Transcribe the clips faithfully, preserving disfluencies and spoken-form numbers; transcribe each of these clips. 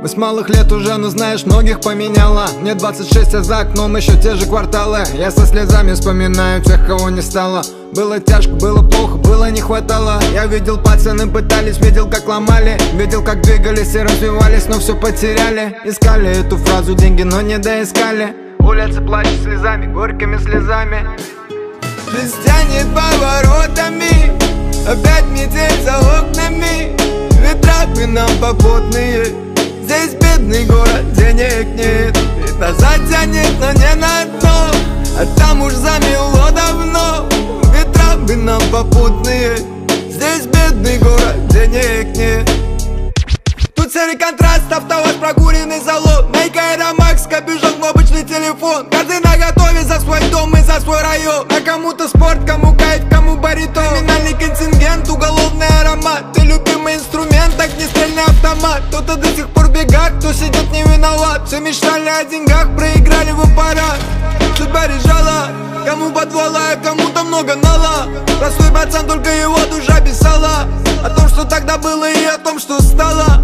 Мы с малых лет уже, ну знаешь, многих поменяла. Мне двадцать шесть, а за окном еще те же кварталы. Я со слезами вспоминаю тех, кого не стало. Было тяжко, было плохо, было не хватало. Я видел, пацаны пытались, видел, как ломали. Видел, как двигались и развивались, но все потеряли. Искали эту фразу деньги, но не доискали. Улицы плачут слезами, горькими слезами. Жизнь тянет поворотами, опять метель за окнами. Ветра бы нам попутные. Здесь бедный город, денег нет. И назад тянет, но не на дно. А там уж замело давно. Ветра бы нам попутные. Здесь бедный город, денег нет. Тут серый контраст, автовоз, прогуленный залог. Найка Аэромакс, кабюжок, кнопочный телефон. Каждый наготове за свой дом и за свой район. А кому-то спорт, кому кайф, кому баритон. Криминальный контингент, уголовный аромат. Ты любимый инструмент, огнестрельный автомат. Кто-то до сих пор в бегах, кто сидит не виноват. Все мечтали о деньгах, проиграли в аппарат. Судьба решала, кому подвала, а кому-то много нала. Простой пацан, только его душа писала о том, что тогда было, и о том, что стало.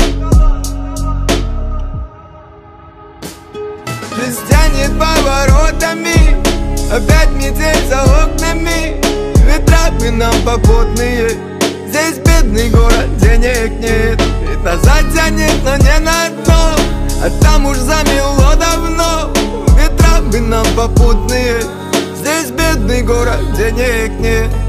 Жизнь тянет поворотами, опять метель за окнами. Ветра бы нам попутные. Здесь бедный город, денег нет. И назад тянет, но не на дно. А там уж замело давно. Ветра бы нам попутные. Здесь бедный город, денег нет.